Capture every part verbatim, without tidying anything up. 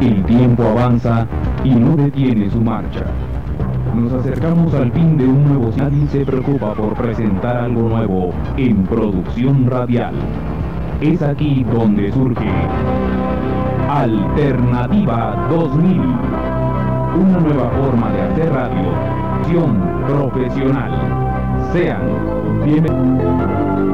El tiempo avanza y no detiene su marcha. Nos acercamos al fin de un nuevo. Nadie se preocupa por presentar algo nuevo en producción radial. Es aquí donde surge Alternativa dos mil, una nueva forma de hacer radio, acción profesional. Sean bienvenidos.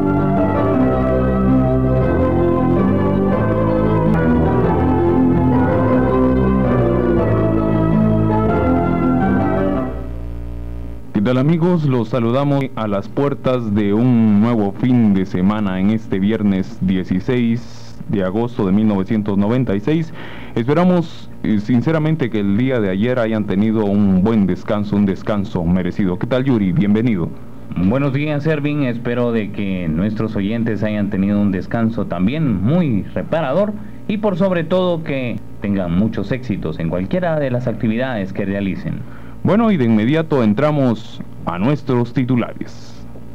¿Qué tal, amigos? Los saludamos a las puertas de un nuevo fin de semana en este viernes dieciséis de agosto de mil novecientos noventa y seis. Esperamos eh, sinceramente que el día de ayer hayan tenido un buen descanso, un descanso merecido. ¿Qué tal, Yuri? Bienvenido. Buenos días, Ervin. Espero de que nuestros oyentes hayan tenido un descanso también muy reparador y por sobre todo que tengan muchos éxitos en cualquiera de las actividades que realicen. Bueno, y de inmediato entramos a nuestros titulares.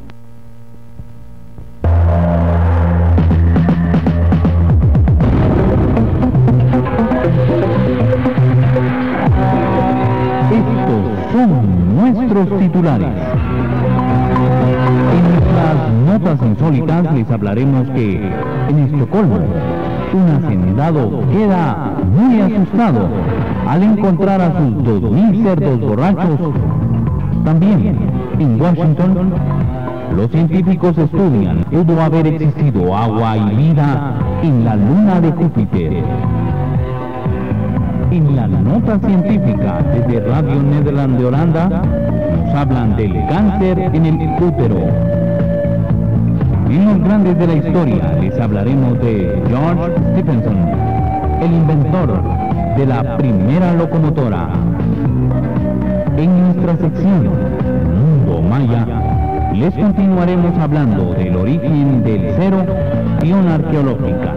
Estos son nuestros titulares. En nuestras notas insólitas les hablaremos que en Estocolmo un hacendado queda muy asustado al encontrar a sus dos mil cerdos borrachos. También en Washington los científicos estudian pudo haber existido agua y vida en la luna de Júpiter. En la nota científica desde Radio Nederland de Holanda nos hablan del cáncer en el útero. En los grandes de la historia les hablaremos de George Stephenson, el inventor de la primera locomotora. En nuestra sección Mundo Maya les continuaremos hablando del origen del cero y una arqueológica.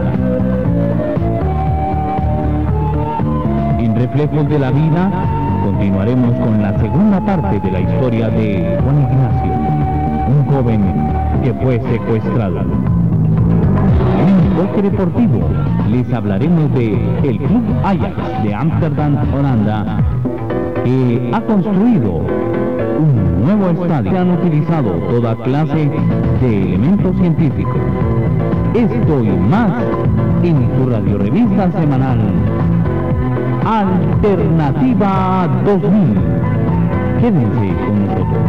En Reflejos de la Vida continuaremos con la segunda parte de la historia de Juan Ignacio, un joven que fue secuestrado. En Enfoque Deportivo les hablaremos de el Club Ajax de Ámsterdam, Holanda, que ha construido un nuevo estadio. Han utilizado toda clase de elementos científicos. Esto y más en tu radiorevista semanal Alternativa dos mil. Quédense con nosotros.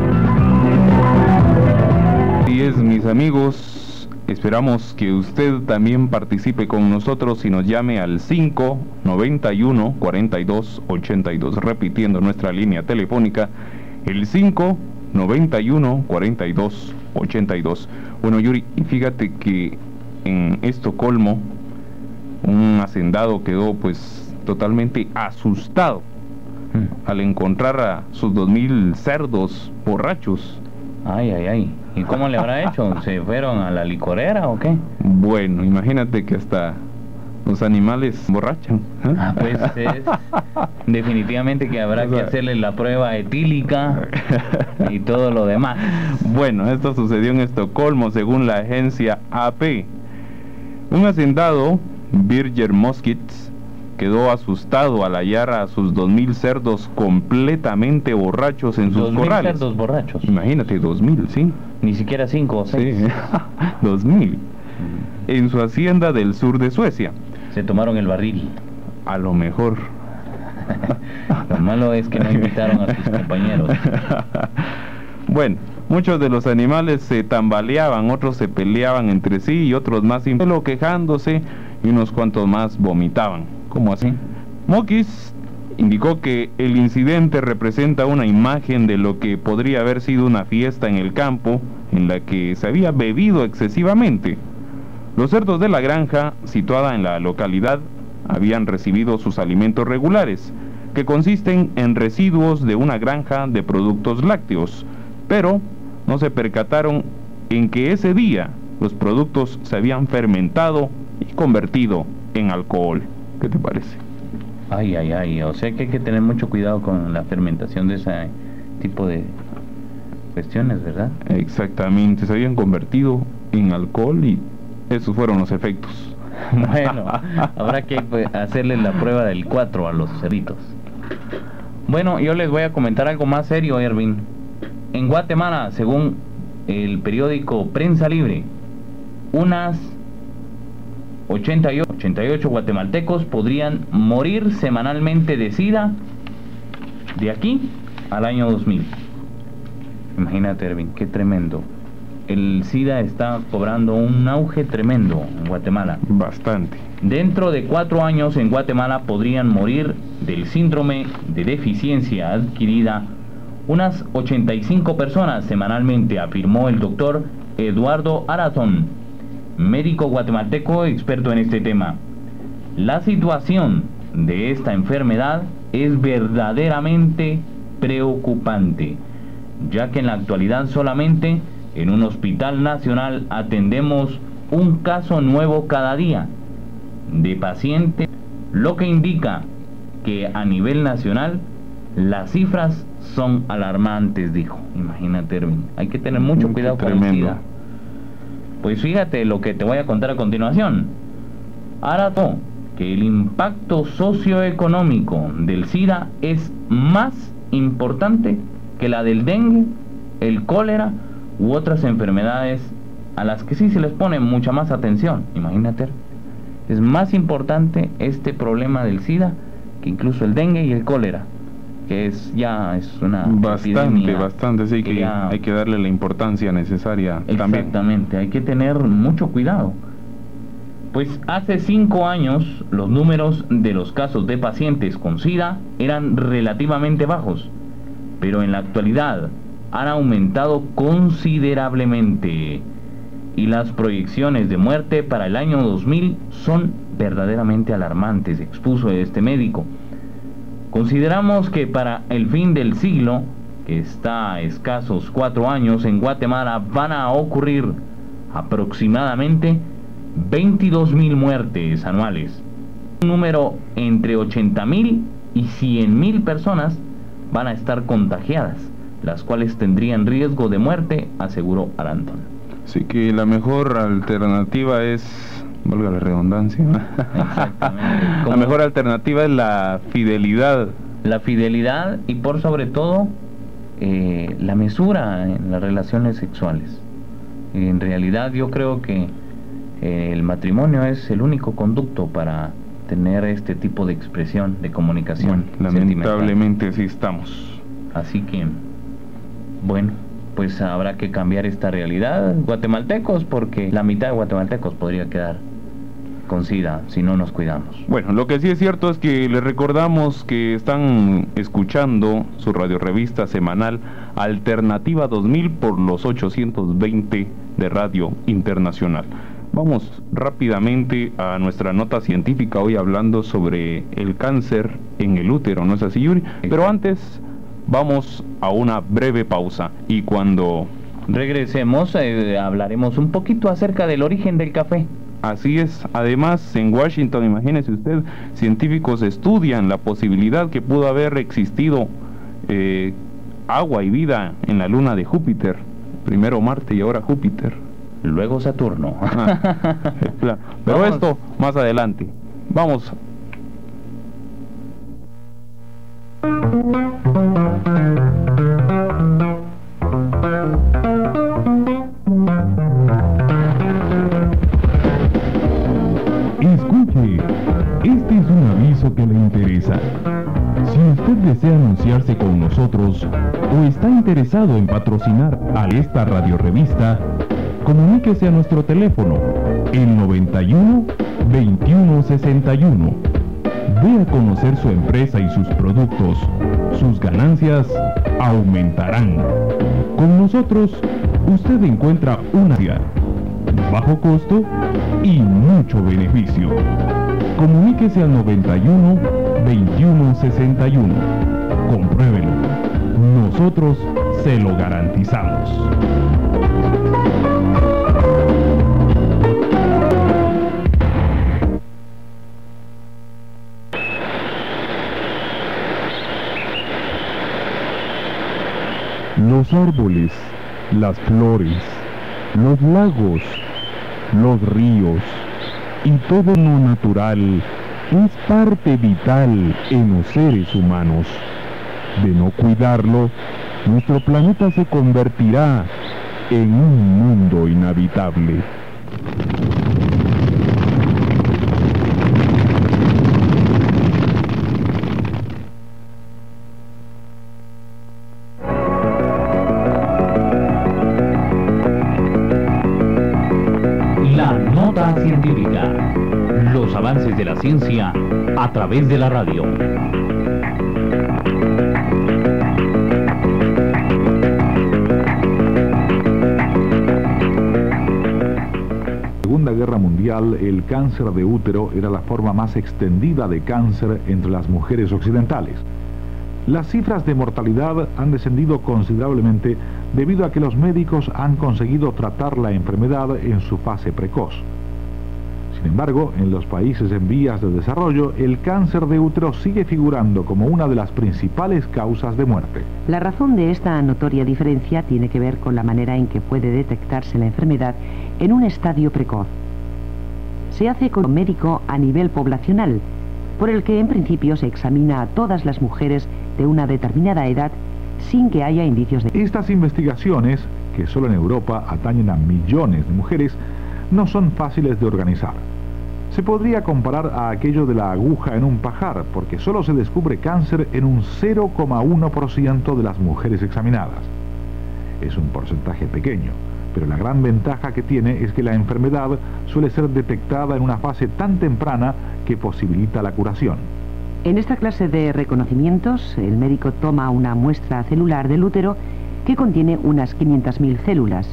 Así es, mis amigos, esperamos que usted también participe con nosotros y nos llame al cinco noventa y uno cuarenta y dos ochenta y dos, repitiendo nuestra línea telefónica, el cinco noventa y uno cuarenta y dos ochenta y dos. Bueno, Yuri, y fíjate que en Estocolmo un hacendado quedó pues totalmente asustado mm. al encontrar a sus dos mil cerdos borrachos. Ay, ay, ay. ¿Y cómo le habrá hecho? ¿Se fueron a la licorera o qué? Bueno, imagínate que hasta los animales borrachan. ¿eh? Ah, pues es definitivamente que habrá o sea, que hacerle la prueba etílica y todo lo demás. Bueno, esto sucedió en Estocolmo, según la agencia A P. Un hacendado, Birger Moskitz, quedó asustado al hallar a sus dos mil cerdos completamente borrachos en sus corrales. Dos mil cerdos borrachos. Imagínate, dos mil, sí. Ni siquiera cinco o seis. Sí, dos mil. En su hacienda del sur de Suecia. Se tomaron el barril. A lo mejor. Lo malo es que no invitaron a sus compañeros. Bueno, muchos de los animales se tambaleaban, otros se peleaban entre sí y otros más sin pelo quejándose y unos cuantos más vomitaban. ¿Cómo así? Mokis indicó que el incidente representa una imagen de lo que podría haber sido una fiesta en el campo en la que se había bebido excesivamente. Los cerdos de la granja, situada en la localidad, habían recibido sus alimentos regulares, que consisten en residuos de una granja de productos lácteos, pero no se percataron en que ese día los productos se habían fermentado y convertido en alcohol. ¿Qué te parece? Ay, ay, ay, o sea que hay que tener mucho cuidado con la fermentación de ese tipo de cuestiones, ¿verdad? Exactamente, se habían convertido en alcohol y esos fueron los efectos. Bueno, habrá que pues, hacerles la prueba del cuatro a los cerditos. Bueno, yo les voy a comentar algo más serio, Erwin. En Guatemala, según el periódico Prensa Libre, unas ochenta y ocho guatemaltecos podrían morir semanalmente de SIDA de aquí al año dos mil. Imagínate, Erwin, qué tremendo. El SIDA está cobrando un auge tremendo en Guatemala. Bastante. Dentro de cuatro años en Guatemala podrían morir del síndrome de deficiencia adquirida unas ochenta y cinco personas semanalmente, afirmó el doctor Eduardo Arazón, médico guatemalteco experto en este tema. La situación de esta enfermedad es verdaderamente preocupante, ya que en la actualidad solamente en un hospital nacional atendemos un caso nuevo cada día de paciente, lo que indica que a nivel nacional las cifras son alarmantes, dijo. Imagínate, Erwin, hay que tener mucho cuidado con el SIDA. Pues fíjate lo que te voy a contar a continuación. Ahora tú, que el impacto socioeconómico del SIDA es más importante que la del dengue, el cólera u otras enfermedades a las que sí se les pone mucha más atención. Imagínate, es más importante este problema del SIDA que incluso el dengue y el cólera, que es ya es una bastante, bastante, sí, que, que ya, hay que darle la importancia necesaria. Exactamente, también. Hay que tener mucho cuidado. Pues hace cinco años los números de los casos de pacientes con SIDA eran relativamente bajos, pero en la actualidad han aumentado considerablemente y las proyecciones de muerte para el año dos mil son verdaderamente alarmantes, expuso este médico. Consideramos que para el fin del siglo, que está a escasos cuatro años, en Guatemala van a ocurrir aproximadamente veintidós mil muertes anuales. Un número entre ochenta mil y cien mil personas van a estar contagiadas, las cuales tendrían riesgo de muerte, aseguró Arantón. Así que la mejor alternativa es, valga la redundancia, exactamente, la mejor alternativa es la fidelidad. La fidelidad y por sobre todo eh, la mesura en las relaciones sexuales. En realidad yo creo que eh, el matrimonio es el único conducto para tener este tipo de expresión, de comunicación. Bueno, lamentablemente sí estamos. Así que, bueno, pues habrá que cambiar esta realidad, guatemaltecos, porque la mitad de guatemaltecos podría quedar con SIDA si no nos cuidamos. Bueno, lo que sí es cierto es que les recordamos que están escuchando su radiorevista semanal Alternativa dos mil por los ochocientos veinte de Radio Internacional. Vamos rápidamente a nuestra nota científica, hoy hablando sobre el cáncer en el útero, ¿no es así, Yuri? Pero antes vamos a una breve pausa y cuando regresemos eh, hablaremos un poquito acerca del origen del café. Así es. Además, en Washington, imagínese usted, científicos estudian la posibilidad que pudo haber existido eh, agua y vida en la luna de Júpiter. Primero Marte y ahora Júpiter. Luego Saturno. Ah, claro. Pero vamos. Esto más adelante. Vamos. Escuche, este es un aviso que le interesa. Si usted desea anunciarse con nosotros o está interesado en patrocinar a esta radiorevista, comuníquese a nuestro teléfono, el noventa y uno, veintiuno sesenta y uno. Dé a conocer su empresa y sus productos. Sus ganancias aumentarán. Con nosotros, usted encuentra una área, bajo costo y mucho beneficio. Comuníquese al noventa y uno, veintiuno sesenta y uno. Compruébelo. Nosotros se lo garantizamos. Los árboles, las flores, los lagos, los ríos, y todo lo natural es parte vital en los seres humanos. De no cuidarlo, nuestro planeta se convertirá en un mundo inhabitable. La nota científica. Los avances de la ciencia a través de la radio. Segunda Guerra Mundial, el cáncer de útero era la forma más extendida de cáncer entre las mujeres occidentales. Las cifras de mortalidad han descendido considerablemente debido a que los médicos han conseguido tratar la enfermedad en su fase precoz. Sin embargo, en los países en vías de desarrollo, el cáncer de útero sigue figurando como una de las principales causas de muerte. La razón de esta notoria diferencia tiene que ver con la manera en que puede detectarse la enfermedad en un estadio precoz. Se hace con un médico a nivel poblacional, por el que en principio se examina a todas las mujeres de una determinada edad sin que haya indicios de... Estas investigaciones, que solo en Europa atañen a millones de mujeres, no son fáciles de organizar. Se podría comparar a aquello de la aguja en un pajar, porque solo se descubre cáncer en un cero coma uno por ciento de las mujeres examinadas. Es un porcentaje pequeño, pero la gran ventaja que tiene es que la enfermedad suele ser detectada en una fase tan temprana que posibilita la curación. En esta clase de reconocimientos, el médico toma una muestra celular del útero que contiene unas quinientas mil células.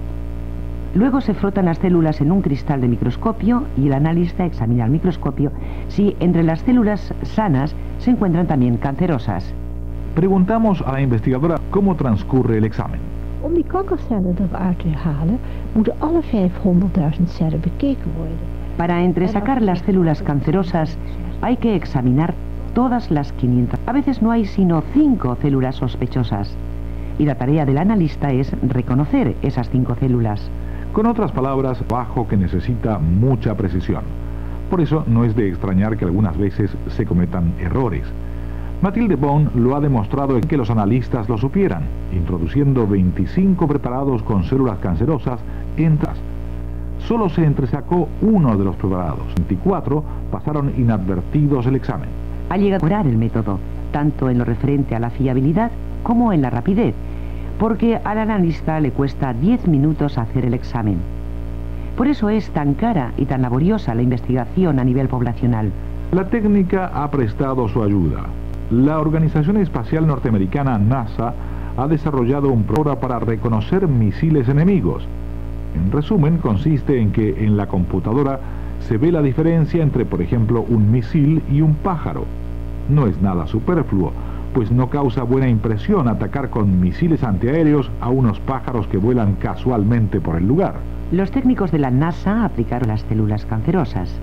Luego se frotan las células en un cristal de microscopio y el analista examina al microscopio si entre las células sanas se encuentran también cancerosas. Preguntamos a la investigadora cómo transcurre el examen. Om die kankercellen eruit te halen, moeten alle vijfhonderdduizend cellen bekeken worden. Para entresacar las células cancerosas hay que examinar todas las quinientas. A veces no hay sino cinco células sospechosas. Y la tarea del analista es reconocer esas cinco células. Con otras palabras, trabajo que necesita mucha precisión. Por eso no es de extrañar que algunas veces se cometan errores. Mathilde Bon lo ha demostrado en que los analistas lo supieran, introduciendo veinticinco preparados con células cancerosas entre las. Solo se entresacó uno de los preparados. veinticuatro pasaron inadvertidos el examen. Ha llegado a mejorar el método, tanto en lo referente a la fiabilidad como en la rapidez, porque al analista le cuesta diez minutos hacer el examen. Por eso es tan cara y tan laboriosa la investigación a nivel poblacional. La técnica ha prestado su ayuda. La Organización Espacial Norteamericana NASA ha desarrollado un programa para reconocer misiles enemigos. En resumen, consiste en que en la computadora se ve la diferencia entre, por ejemplo, un misil y un pájaro. No es nada superfluo, pues no causa buena impresión atacar con misiles antiaéreos a unos pájaros que vuelan casualmente por el lugar. Los técnicos de la NASA aplicaron las células cancerosas.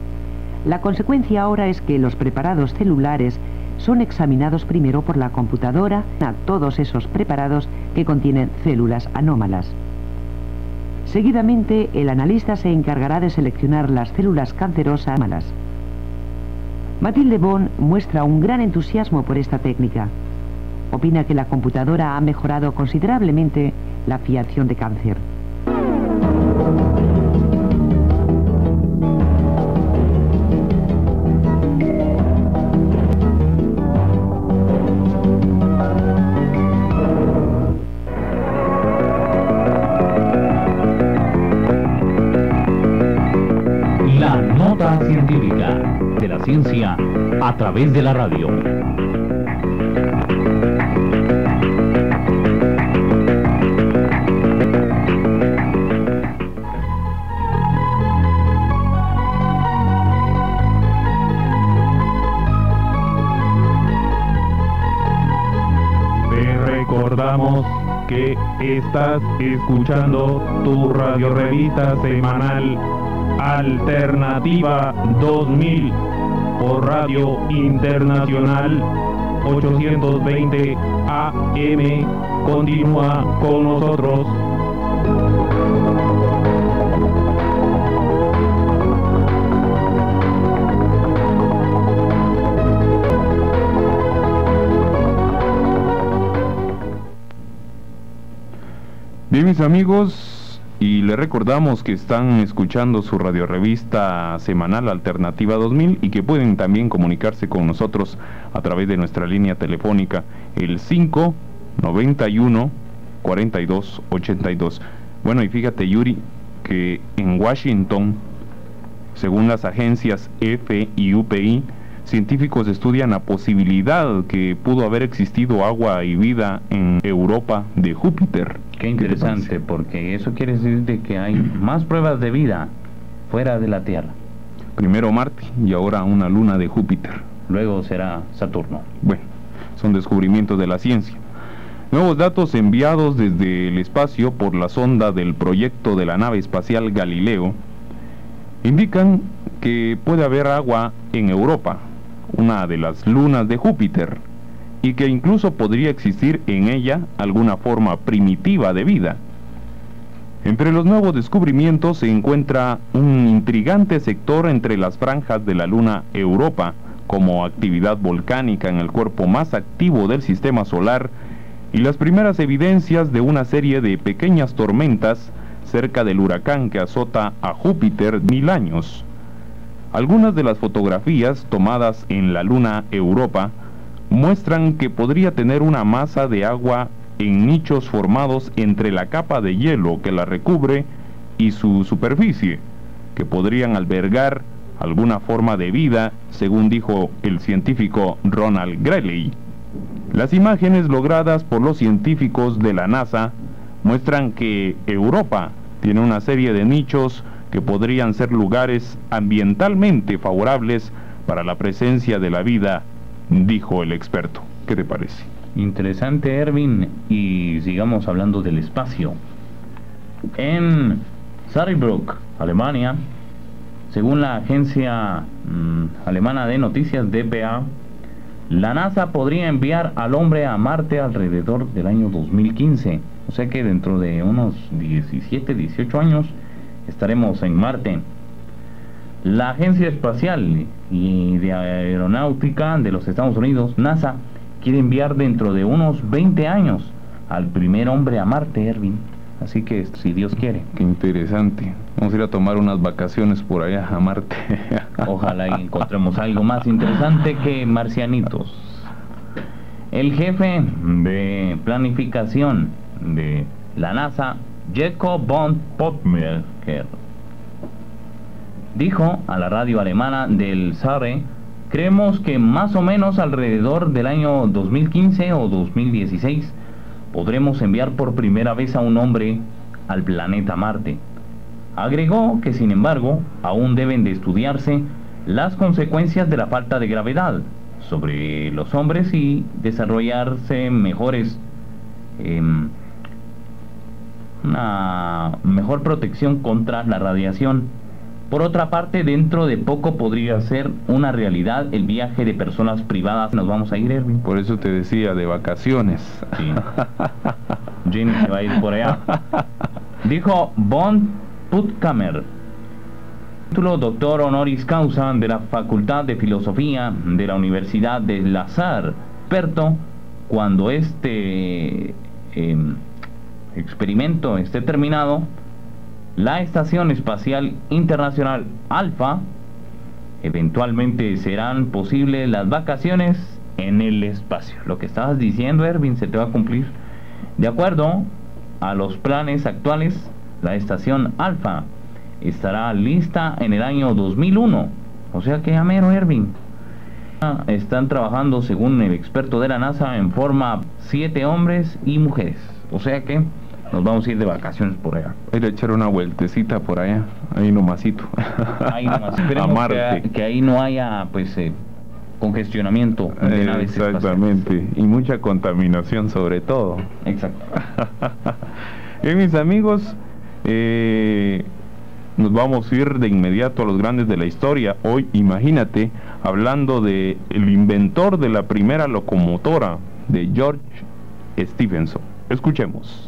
La consecuencia ahora es que los preparados celulares son examinados primero por la computadora a todos esos preparados que contienen células anómalas. Seguidamente, el analista se encargará de seleccionar las células cancerosas anómalas. Mathilde Bon muestra un gran entusiasmo por esta técnica. Opina que la computadora ha mejorado considerablemente la fiación de cáncer. La nota científica de la ciencia a través de la radio. Te recordamos que estás escuchando tu radio revista semanal Alternativa dos mil por Radio Internacional ochocientos veinte A M. Continúa con nosotros. Bien, mis amigos, y les recordamos que están escuchando su radiorevista semanal Alternativa dos mil y que pueden también comunicarse con nosotros a través de nuestra línea telefónica, el cinco noventa y uno cuarenta y dos ochenta y dos. Bueno, y fíjate, Yuri, que en Washington, según las agencias F y U P I, científicos estudian la posibilidad que pudo haber existido agua y vida en Europa de Júpiter. Qué interesante, porque eso quiere decir de que hay más pruebas de vida fuera de la Tierra. Primero Marte y ahora una luna de Júpiter. Luego será Saturno. Bueno, son descubrimientos de la ciencia. Nuevos datos enviados desde el espacio por la sonda del proyecto de la nave espacial Galileo indican que puede haber agua en Europa, una de las lunas de Júpiter, y que incluso podría existir en ella alguna forma primitiva de vida. Entre los nuevos descubrimientos se encuentra un intrigante sector entre las franjas de la luna Europa, como actividad volcánica en el cuerpo más activo del sistema solar, y las primeras evidencias de una serie de pequeñas tormentas cerca del huracán que azota a Júpiter mil años. Algunas de las fotografías tomadas en la luna Europa muestran que podría tener una masa de agua en nichos formados entre la capa de hielo que la recubre y su superficie, que podrían albergar alguna forma de vida, según dijo el científico Ronald Greeley. Las imágenes logradas por los científicos de la NASA muestran que Europa tiene una serie de nichos que podrían ser lugares ambientalmente favorables para la presencia de la vida, dijo el experto. ¿Qué te parece? Interesante, Erwin, y sigamos hablando del espacio. En Saarbrücken, Alemania, según la agencia mmm, alemana de noticias D P A, la NASA podría enviar al hombre a Marte alrededor del año dos mil quince. O sea que dentro de unos diecisiete, dieciocho años estaremos en Marte. La Agencia Espacial y de Aeronáutica de los Estados Unidos, NASA, quiere enviar dentro de unos veinte años al primer hombre a Marte, Erwin. Así que, si Dios quiere. Qué interesante. Vamos a ir a tomar unas vacaciones por allá a Marte. Ojalá y encontremos algo más interesante que marcianitos. El jefe de planificación de la NASA, Jacob von Pottmerker, dijo a la radio alemana del Saare: creemos que más o menos alrededor del año dos mil quince o dos mil dieciséis podremos enviar por primera vez a un hombre al planeta Marte. Agregó que, sin embargo, aún deben de estudiarse las consecuencias de la falta de gravedad sobre los hombres y desarrollarse mejores eh, una mejor protección contra la radiación. Por otra parte, dentro de poco podría ser una realidad el viaje de personas privadas. Nos vamos a ir, Erwin. Por eso te decía, de vacaciones. Sí. Jimmy se va a ir por allá. Dijo von Puttkamer, título doctor honoris causa de la Facultad de Filosofía de la Universidad de La Salle, experto, cuando este eh, experimento esté terminado, la Estación Espacial Internacional Alfa, eventualmente serán posibles las vacaciones en el espacio. Lo que estabas diciendo, Erwin, se te va a cumplir. De acuerdo a los planes actuales, la Estación Alfa estará lista en el año dos mil uno. O sea que ya mero, Erwin. Están trabajando, según el experto de la NASA, en forma siete hombres y mujeres. O sea que nos vamos a ir de vacaciones por allá. Ir a echar una vueltecita por allá, ahí nomasito. Ahí nomás. Esperemos a Marte. Que, que ahí no haya, pues, eh, congestionamiento de eh, naves exactamente, espaciales. Y mucha contaminación sobre todo. Exacto. Bien, mis amigos, eh, nos vamos a ir de inmediato a los grandes de la historia. Hoy, imagínate, hablando de el inventor de la primera locomotora, de George Stephenson. Escuchemos.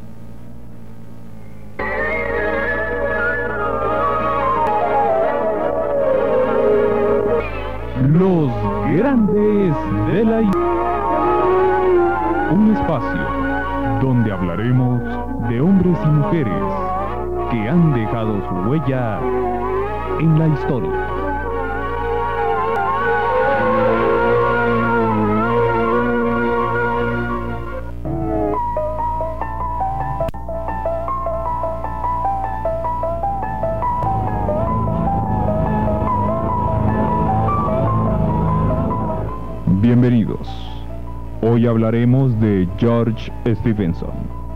Los grandes de la historia. Un espacio donde hablaremos de hombres y mujeres mujeres que han dejado su huella en la historia. Bienvenidos. Hoy hablaremos de George Stephenson.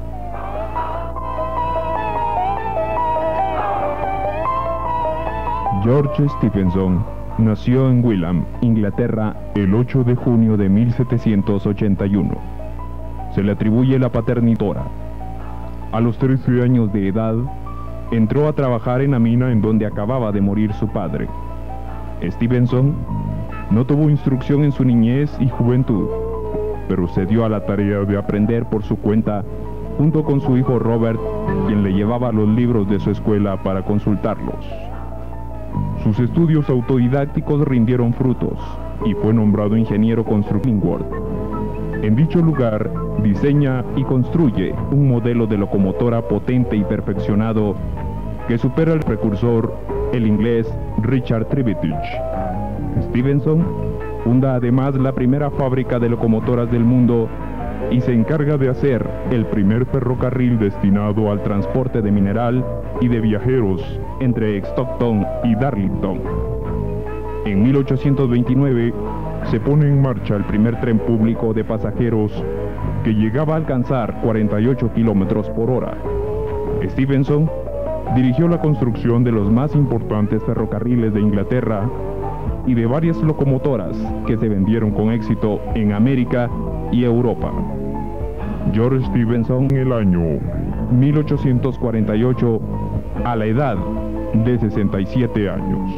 George Stephenson nació en Wilham, Inglaterra, el ocho de junio de mil setecientos ochenta y uno. Se le atribuye la paternidad. A los trece años de edad, entró a trabajar en la mina en donde acababa de morir su padre. Stephenson no tuvo instrucción en su niñez y juventud, pero se dio a la tarea de aprender por su cuenta, junto con su hijo Robert, quien le llevaba los libros de su escuela para consultarlos. Sus estudios autodidácticos rindieron frutos, y fue nombrado ingeniero constructor. En dicho lugar, diseña y construye un modelo de locomotora potente y perfeccionado, que supera al precursor, el inglés Richard Trevithick. Stephenson funda además la primera fábrica de locomotoras del mundo y se encarga de hacer el primer ferrocarril destinado al transporte de mineral y de viajeros entre Stockton y Darlington. En mil ochocientos veintinueve se pone en marcha el primer tren público de pasajeros que llegaba a alcanzar cuarenta y ocho kilómetros por hora. Stephenson dirigió la construcción de los más importantes ferrocarriles de Inglaterra y de varias locomotoras que se vendieron con éxito en América y Europa. George Stephenson en el año mil ochocientos cuarenta y ocho, a la edad de sesenta y siete años.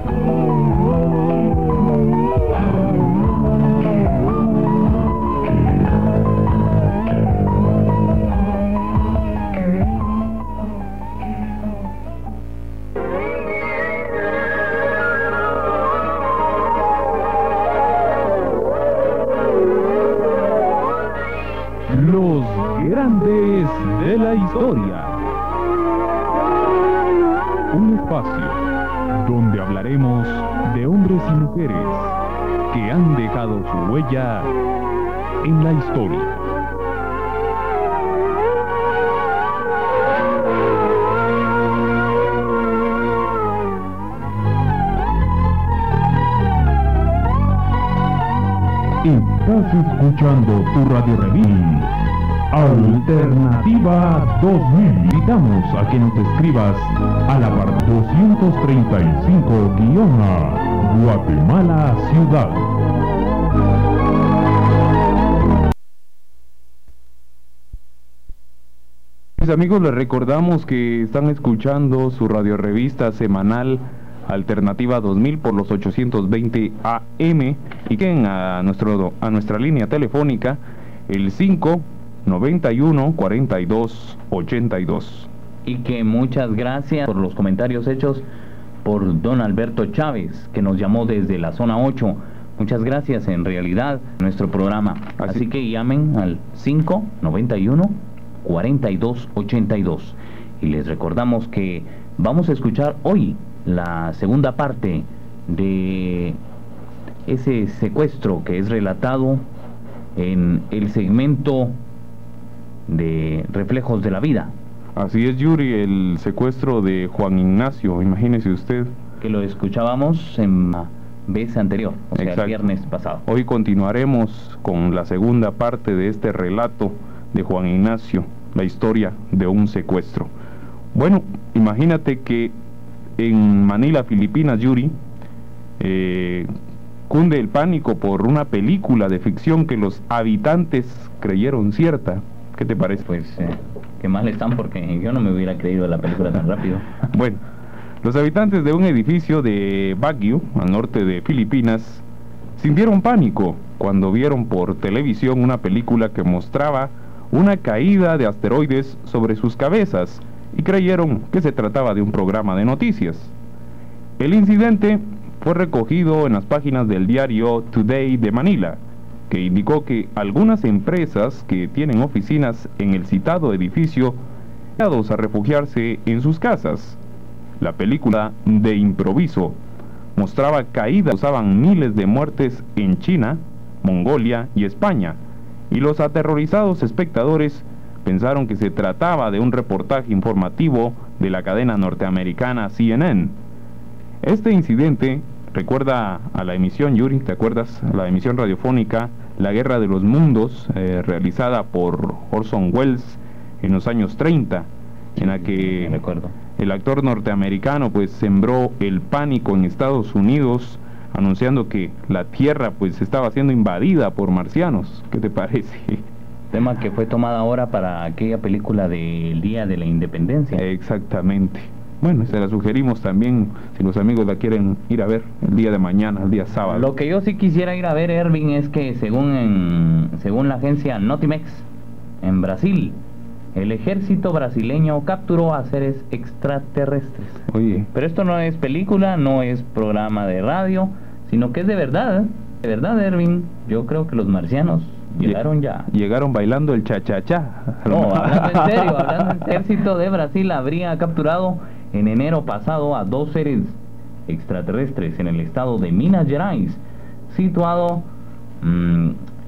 Los grandes de la historia. Un espacio donde hablaremos de hombres y mujeres que han dejado su huella en la historia. Estás escuchando tu radio revista Alternativa dos mil. Invitamos a que nos escribas a la barra doscientos treinta y cinco guión A, Guatemala Ciudad. Mis amigos, les recordamos que están escuchando su radio revista semanal Alternativa dos mil por los ochocientos veinte A M y que a, nuestro, a nuestra línea telefónica el cinco noventa y uno cuarenta y dos ochenta y dos. Y que muchas gracias por los comentarios hechos por don Alberto Chávez, que nos llamó desde la zona ocho. Muchas gracias, en realidad, nuestro programa. Así, Así que llamen al cinco noventa y uno cuarenta y dos ochenta y dos. Y les recordamos que vamos a escuchar hoy la segunda parte de ese secuestro que es relatado en el segmento de Reflejos de la Vida. Así es, Yuri, el secuestro de Juan Ignacio, imagínese usted. Que lo escuchábamos en la vez anterior, o sea, el viernes pasado. Hoy continuaremos con la segunda parte de este relato de Juan Ignacio, la historia de un secuestro. Bueno, imagínate que en Manila, Filipinas, Yuri, eh, cunde el pánico por una película de ficción que los habitantes creyeron cierta. ¿Qué te parece? Pues, eh, qué mal están, porque yo no me hubiera creído la película tan rápido. Bueno, los habitantes de un edificio de Baguio, al norte de Filipinas, sintieron pánico cuando vieron por televisión una película que mostraba una caída de asteroides sobre sus cabezas y creyeron que se trataba de un programa de noticias. El incidente fue recogido en las páginas del diario Today de Manila, que indicó que algunas empresas que tienen oficinas en el citado edificio a refugiarse en sus casas. La película de improviso mostraba caídas, causaban miles de muertes en China, Mongolia y España, y los aterrorizados espectadores pensaron que se trataba de un reportaje informativo de la cadena norteamericana C N N. Este incidente recuerda a la emisión, Yuri, ¿te acuerdas? La emisión radiofónica La Guerra de los Mundos, eh, realizada por Orson Welles en los años treinta, en la que recuerdo. El actor norteamericano pues sembró el pánico en Estados Unidos, anunciando que la Tierra pues estaba siendo invadida por marcianos. ¿Qué te parece? Tema que fue tomada ahora para aquella película del Día de la Independencia. Exactamente. Bueno, se la sugerimos también si los amigos la quieren ir a ver el día de mañana, el día sábado. Lo que yo sí quisiera ir a ver, Erwin, es que según en, según la agencia Notimex, en Brasil, el ejército brasileño capturó a seres extraterrestres. Oye. Pero esto no es película, no es programa de radio, sino que es de verdad, ¿eh? De verdad, Erwin. Yo creo que los marcianos llegaron ya. Llegaron bailando el cha-cha-cha. No, hablando en serio, hablando en serio, el ejército de Brasil habría capturado en enero pasado a dos seres extraterrestres en el estado de Minas Gerais, situado mmm,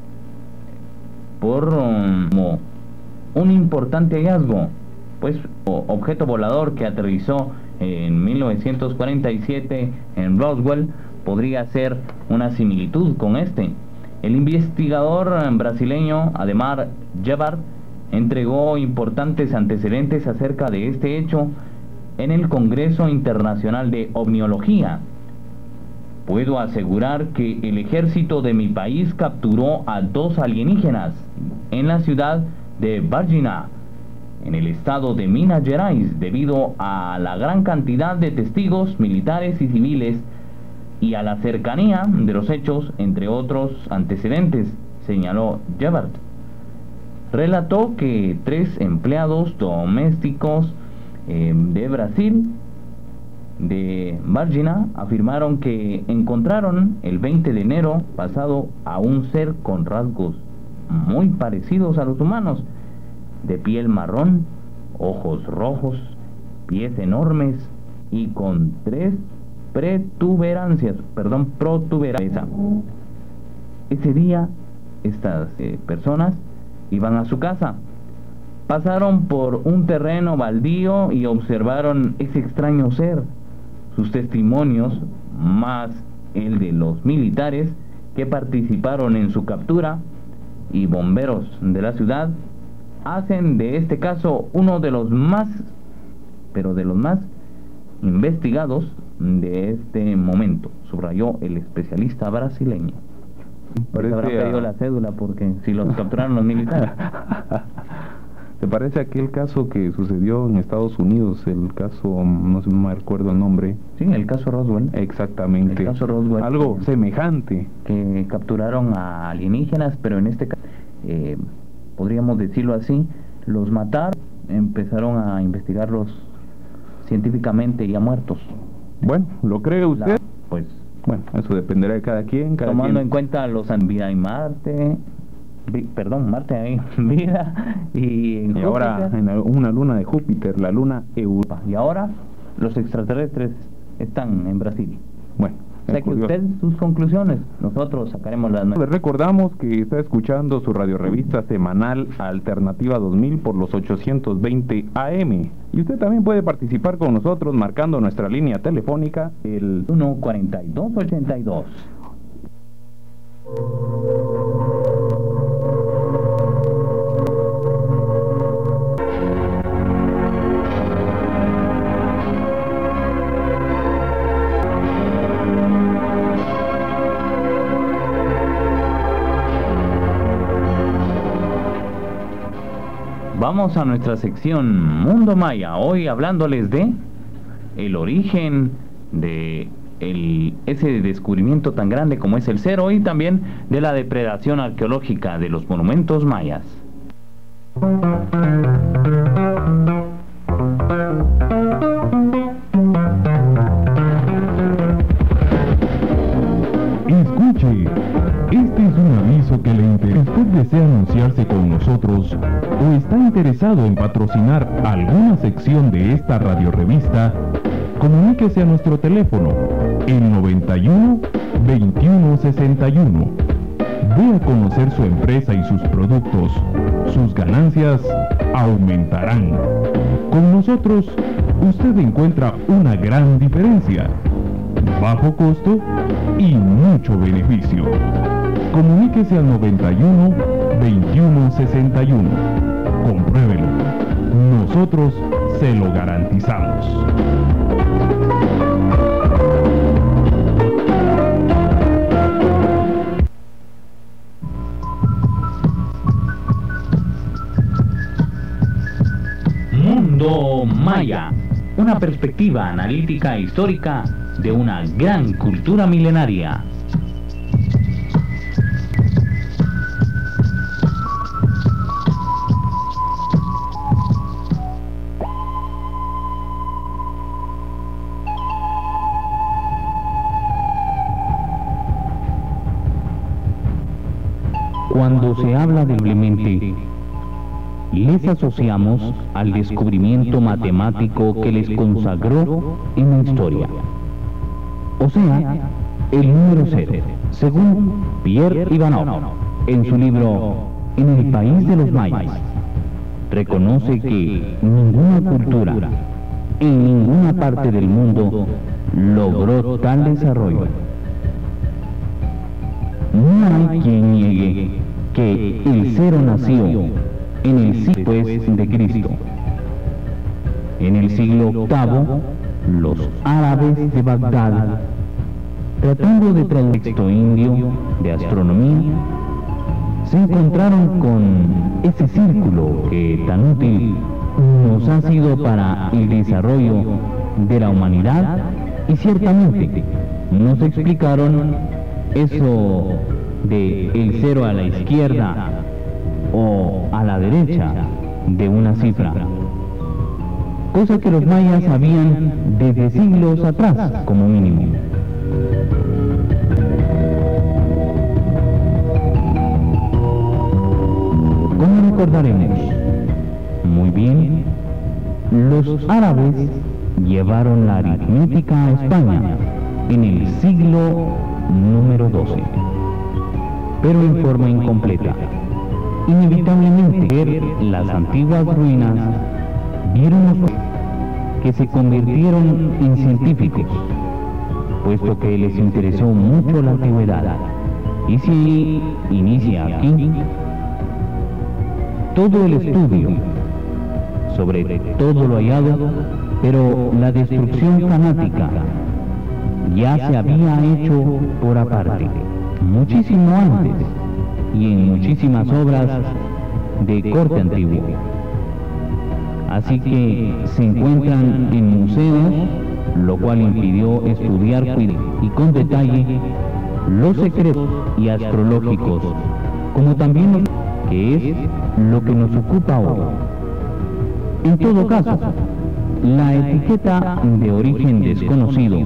por um, como un importante hallazgo, pues objeto volador que aterrizó en mil novecientos cuarenta y siete en Roswell podría ser una similitud con este. El investigador brasileño Ademar Gebhardt entregó importantes antecedentes acerca de este hecho en el Congreso Internacional de Ovniología. Puedo asegurar que el ejército de mi país capturó a dos alienígenas en la ciudad de Varginha, en el estado de Minas Gerais, debido a la gran cantidad de testigos militares y civiles y a la cercanía de los hechos, entre otros antecedentes, señaló Gebhardt. Relató que tres empleados domésticos eh, de Brasil, de Varginha, afirmaron que encontraron el veinte de enero pasado a un ser con rasgos muy parecidos a los humanos, de piel marrón, ojos rojos, pies enormes y con tres protuberancias, perdón, protuberancias. Ese día estas eh, personas iban a su casa, pasaron por un terreno baldío y observaron ese extraño ser. Sus testimonios, más el de los militares que participaron en su captura y bomberos de la ciudad, hacen de este caso uno de los más, pero de los más investigados de este momento, subrayó el especialista brasileño. Parece habrán pedido a... la cédula porque si los capturaron los militares. ¿Te parece aquel caso que sucedió en Estados Unidos? El caso, no sé, no me recuerdo el nombre. Sí, el caso Roswell. Exactamente. El caso Roswell. Algo semejante. Que capturaron a alienígenas, pero en este caso, eh, podríamos decirlo así, los mataron, empezaron a investigarlos científicamente ya muertos. Bueno, ¿lo cree usted? La, pues, bueno, eso dependerá de cada quien. Cada tomando quien. en cuenta los vida en Marte, vi, perdón, Marte hay vida, y, en y ahora en una luna de Júpiter, la luna Europa. Y ahora los extraterrestres están en Brasil. Bueno, saque usted sus conclusiones, nosotros sacaremos las nuestras. Les recordamos que está escuchando su radiorevista semanal Alternativa dos mil por los ochocientos veinte A M. Y usted también puede participar con nosotros marcando nuestra línea telefónica, el uno cuarenta y dos ochenta y dos. Vamos a nuestra sección Mundo Maya, hoy hablándoles de el origen de el, ese descubrimiento tan grande como es el cero, y también de la depredación arqueológica de los monumentos mayas. Escuche, este es un aviso que le interesa. ¿Usted desea anunciarse con nosotros o está interesado interesado en patrocinar alguna sección de esta radiorevista, comuníquese a nuestro teléfono, el noventa y uno, veintiuno sesenta y uno. Dé a conocer su empresa y sus productos. Sus ganancias aumentarán. Con nosotros, usted encuentra una gran diferencia, bajo costo y mucho beneficio. Comuníquese al noventa y uno, veintiuno sesenta y uno. Compruébelo. Nosotros se lo garantizamos. Mundo Maya, una perspectiva analítica e histórica de una gran cultura milenaria. Cuando se habla de Clemente, les asociamos al descubrimiento matemático que les consagró en la historia, o sea, el número cero, según Pierre Ivanov, en su libro En el país de los mayas. Reconoce que ninguna cultura, en ninguna parte del mundo, logró tal desarrollo. No hay quien niegue que el cero nació en el siglo después de Cristo. En el siglo octavo, los árabes de Bagdad, tratando de traducir el texto indio de astronomía, se encontraron con ese círculo que tan útil nos ha sido para el desarrollo de la humanidad, y ciertamente nos explicaron eso de el cero a la izquierda o a la derecha de una cifra, cosa que los mayas sabían desde siglos atrás como mínimo. ¿Cómo recordaremos? Muy bien, los árabes llevaron la aritmética a España en el siglo número doce, pero en forma incompleta. Inevitablemente, ver las antiguas ruinas, vieron los que se convirtieron en científicos, puesto que les interesó mucho la antigüedad. Y si inicia aquí todo el estudio sobre todo lo hallado, pero la destrucción fanática ya se había hecho por aparte, muchísimo antes, y en muchísimas obras de corte antiguo. Así que se encuentran en museos, lo cual impidió estudiar y con detalle los secretos y astrológicos, como también lo que es lo que nos ocupa hoy. En todo caso, la etiqueta de origen desconocido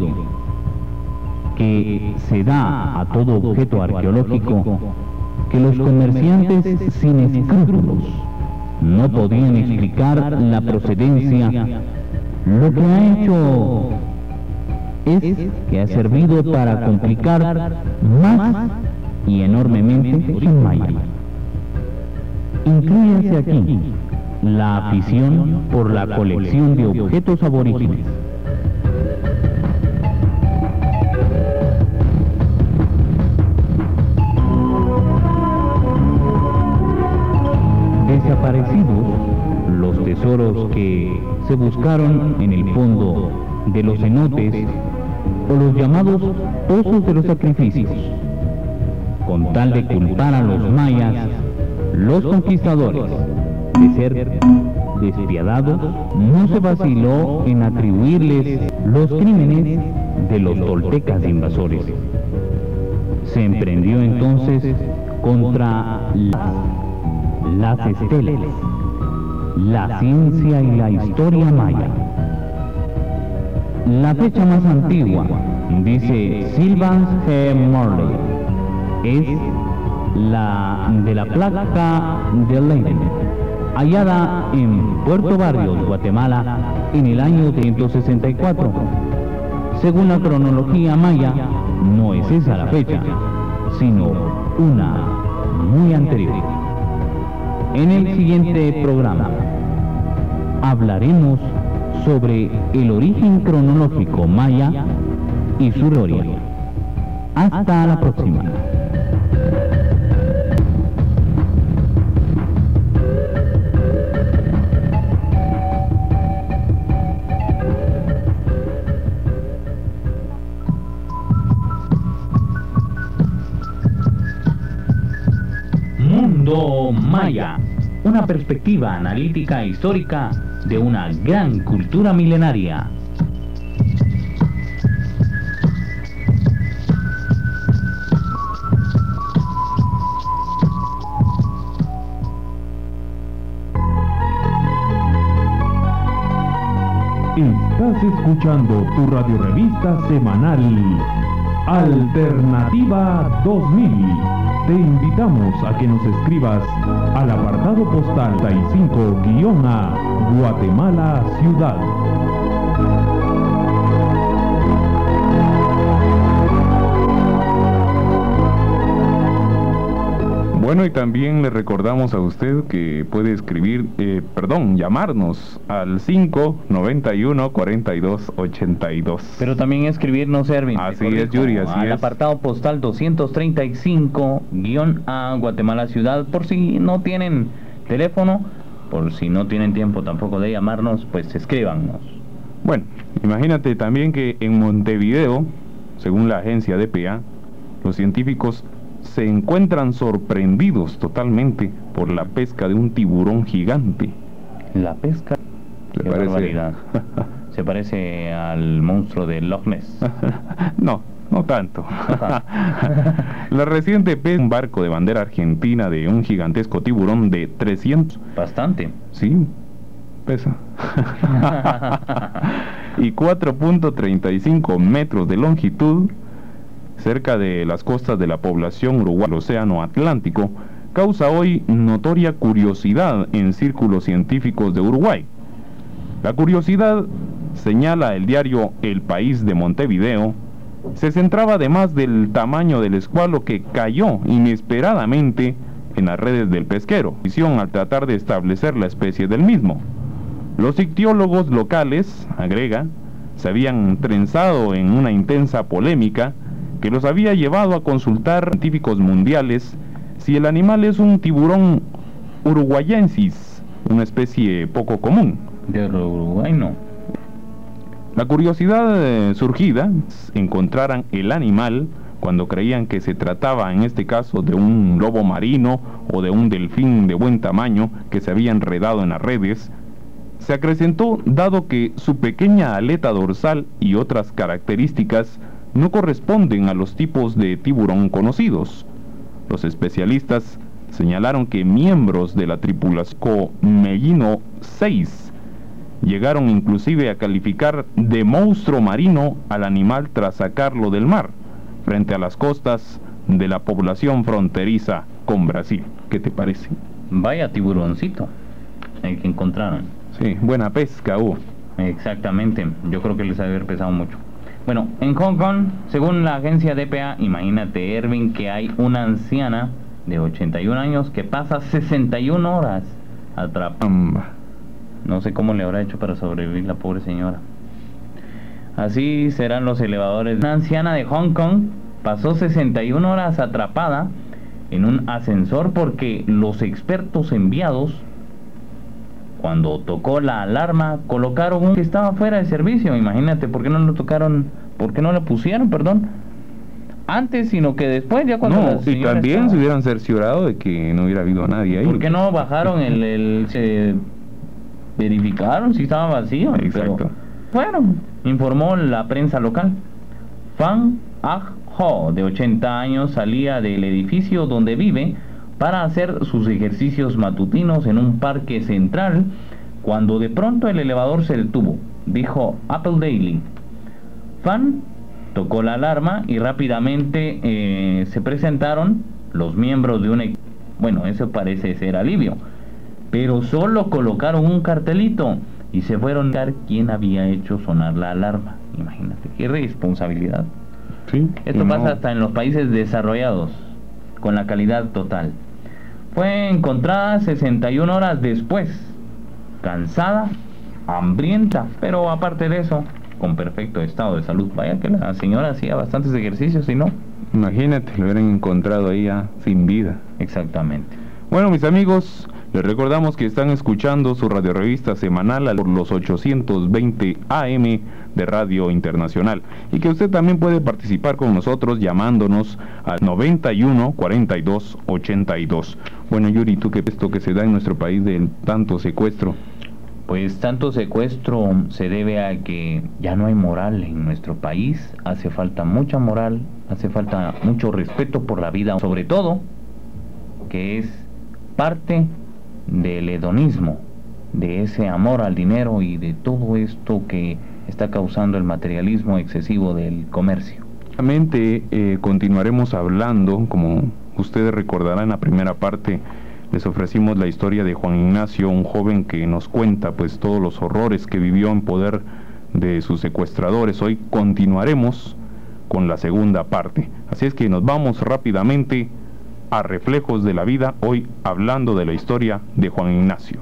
que se da a todo objeto arqueológico que los comerciantes sin escrúpulos no podían explicar la procedencia, lo que ha hecho es que ha servido para complicar más y enormemente el maya. Inclúyase aquí la afición por la colección de objetos aborígenes. Desaparecidos los tesoros que se buscaron en el fondo de los cenotes o los llamados pozos de los sacrificios. Con tal de culpar a los mayas, los conquistadores, de ser despiadados, no se vaciló en atribuirles los crímenes de los toltecas invasores. Se emprendió entonces contra las las estelas, la ciencia y la historia maya. La fecha más antigua, dice Sylvan G. Morley, es la de la placa de Leiden, hallada en Puerto Barrios, Guatemala, en el año ciento sesenta y cuatro. Según la cronología maya, no es esa la fecha, sino una muy anterior. En el siguiente programa hablaremos sobre el origen cronológico maya y su historia. Hasta la próxima. Mundo Maya, una perspectiva analítica e histórica de una gran cultura milenaria. Estás escuchando tu radiorevista semanal Alternativa dos mil. Te invitamos a que nos escribas al apartado postal treinta y cinco A, Guatemala Ciudad. Bueno, y también le recordamos a usted que puede escribir, eh, perdón, llamarnos al cinco noventa y uno cuarenta y dos ochenta y dos. Pero también escribirnos, Erwin. Así es, Yuri, así al es. apartado postal doscientos treinta y cinco A, Guatemala Ciudad, por si no tienen teléfono, por si no tienen tiempo tampoco de llamarnos, pues escríbanos. Bueno, imagínate también que en Montevideo, según la agencia D P A, los científicos se encuentran sorprendidos totalmente por la pesca de un tiburón gigante. La pesca. ¿Le Qué parece? barbaridad. Se parece al monstruo de Loch Ness. No, no tanto. La reciente pesca de un barco de bandera argentina de un gigantesco tiburón de trescientos. Bastante. Sí, pesa. Y cuatro punto treinta y cinco metros de longitud, cerca de las costas de la población uruguaya del Océano Atlántico, causa hoy notoria curiosidad en círculos científicos de Uruguay. La curiosidad, señala el diario El País de Montevideo, se centraba además del tamaño del escualo que cayó inesperadamente en las redes del pesquero, al tratar de establecer la especie del mismo. Los ictiólogos locales, agrega, se habían trenzado en una intensa polémica que los había llevado a consultar a científicos mundiales si el animal es un tiburón uruguayensis, una especie poco común. De Uruguay no. La curiosidad eh, surgida, encontraran el animal cuando creían que se trataba en este caso de un lobo marino o de un delfín de buen tamaño que se había enredado en las redes, se acrecentó dado que su pequeña aleta dorsal y otras características no corresponden a los tipos de tiburón conocidos. Los especialistas señalaron que miembros de la tripulación Mellino seis llegaron inclusive a calificar de monstruo marino al animal tras sacarlo del mar, frente a las costas de la población fronteriza con Brasil. ¿Qué te parece? Vaya tiburoncito el que encontraron. Sí, buena pesca hubo. Exactamente, yo creo que les ha de haber pesado mucho. Bueno, en Hong Kong, según la agencia D P A, imagínate, Erwin, que hay una anciana de ochenta y un años que pasa sesenta y una horas atrapada. No sé cómo le habrá hecho para sobrevivir la pobre señora. Así serán los elevadores. Una anciana de Hong Kong pasó sesenta y una horas atrapada en un ascensor porque los expertos enviados, cuando tocó la alarma, colocaron un que estaba fuera de servicio. Imagínate, ¿por qué no lo tocaron? ¿Por qué no lo pusieron, perdón? Antes, sino que después, ya cuando... No, y también estaba... se hubieran cerciorado de que no hubiera habido nadie ahí. ¿Por qué no bajaron el... el se verificaron si estaba vacío? Exacto. Pero, bueno, informó la prensa local. Fan Ah Ho, de ochenta años, salía del edificio donde vive para hacer sus ejercicios matutinos en un parque central, cuando de pronto el elevador se detuvo, dijo Apple Daily. Fan tocó la alarma y rápidamente eh, se presentaron los miembros de un equipo. Bueno, eso parece ser alivio. pero solo colocaron un cartelito y se fueron a ver quién había hecho sonar la alarma. Imagínate, qué responsabilidad. Sí, Esto y pasa no- hasta en los países desarrollados, con la calidad total. Fue encontrada sesenta y una horas después, cansada, hambrienta, pero aparte de eso, con perfecto estado de salud. Vaya que la señora hacía bastantes ejercicios, ¿y no? Imagínate, lo hubieran encontrado ahí ya sin vida. Exactamente. Bueno, mis amigos, les recordamos que están escuchando su radiorevista semanal por los ochocientos veinte A M de Radio Internacional y que usted también puede participar con nosotros llamándonos al noventa y uno, cuarenta y dos, ochenta y dos. Bueno, Yuri, ¿tú qué esto que se da en nuestro país del tanto secuestro? Pues tanto secuestro se debe a que ya no hay moral en nuestro país. Hace falta mucha moral, hace falta mucho respeto por la vida, sobre todo, que es parte del hedonismo, de ese amor al dinero y de todo esto que está causando el materialismo excesivo del comercio. Obviamente eh, continuaremos hablando, como ustedes recordarán en la primera parte, les ofrecimos la historia de Juan Ignacio, un joven que nos cuenta pues todos los horrores que vivió en poder de sus secuestradores. Hoy continuaremos con la segunda parte, así es que nos vamos rápidamente a Reflejos de la Vida, hoy hablando de la historia de Juan Ignacio.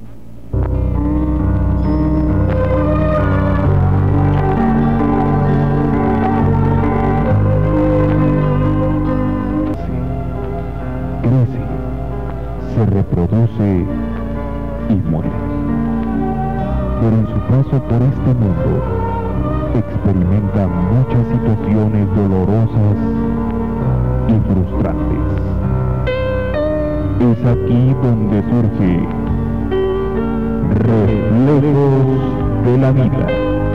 Crece, se reproduce y muere. Pero en su paso por este mundo experimenta muchas situaciones dolorosas y frustrantes. Es aquí donde surge Reflejos de la Vida.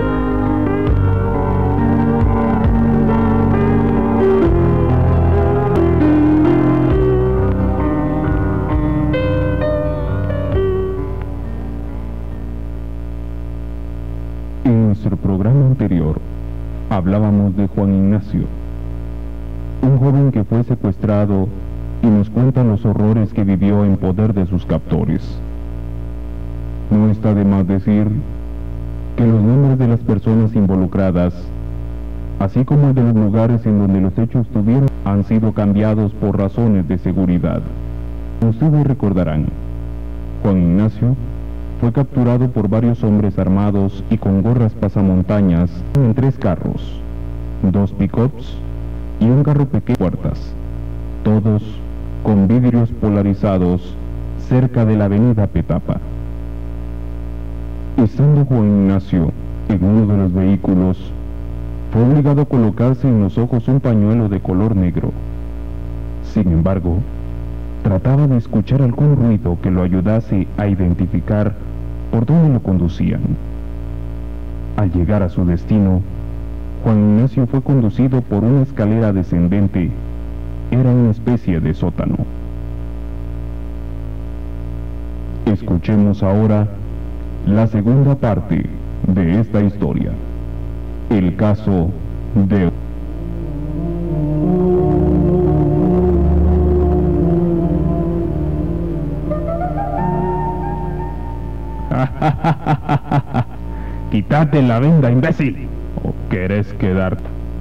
En nuestro programa anterior hablábamos de Juan Ignacio, un joven que fue secuestrado y nos cuenta los horrores que vivió en poder de sus captores. No está de más decir que los nombres de las personas involucradas, así como el de los lugares en donde los hechos tuvieron, han sido cambiados por razones de seguridad. Ustedes recordarán, Juan Ignacio fue capturado por varios hombres armados y con gorras pasamontañas en tres carros, dos pick-ups y un carro pequeño puertas, todos con vidrios polarizados cerca de la avenida Petapa. Estando Juan Ignacio en uno de los vehículos, fue obligado a colocarse en los ojos un pañuelo de color negro. Sin embargo, trataba de escuchar algún ruido que lo ayudase a identificar por dónde lo conducían. Al llegar a su destino, Juan Ignacio fue conducido por una escalera descendente. Era una especie de sótano. Escuchemos ahora la segunda parte de esta historia, el caso de... ¡Quítate la venda, imbécil! ¿O querés quedarte?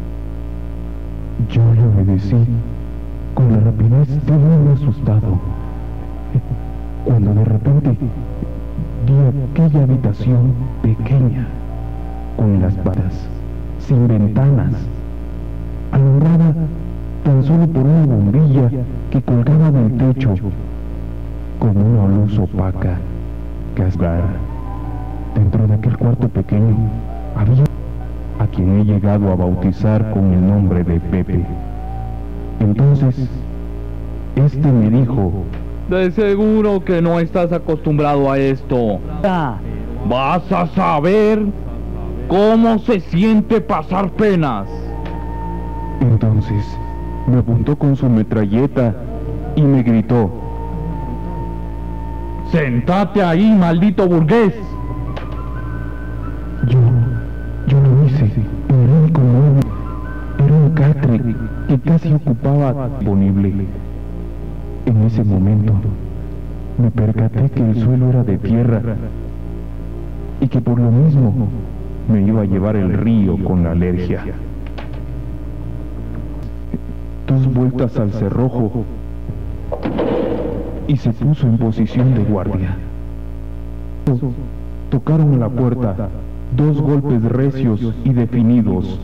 Yo le obedecí con la rapidez de un asustado, cuando de repente vi aquella habitación pequeña, con las patas, sin ventanas, alumbrada tan solo por una bombilla que colgaba del techo, con una luz opaca que asgar. Dentro de aquel cuarto pequeño había a quien he llegado a bautizar con el nombre de Pepe. Entonces, este me dijo: de seguro que no estás acostumbrado a esto. Vas a saber cómo se siente pasar penas. Entonces, me apuntó con su metralleta y me gritó: ¡Sentate ahí, maldito burgués! Yo, yo lo hice. El único mueble era un catre que casi ocupaba disponible. En ese momento, me percaté que el suelo era de tierra y que por lo mismo me iba a llevar el río con la alergia. Dos vueltas al cerrojo y se puso en posición de guardia. Tocaron a la puerta dos golpes recios y definidos.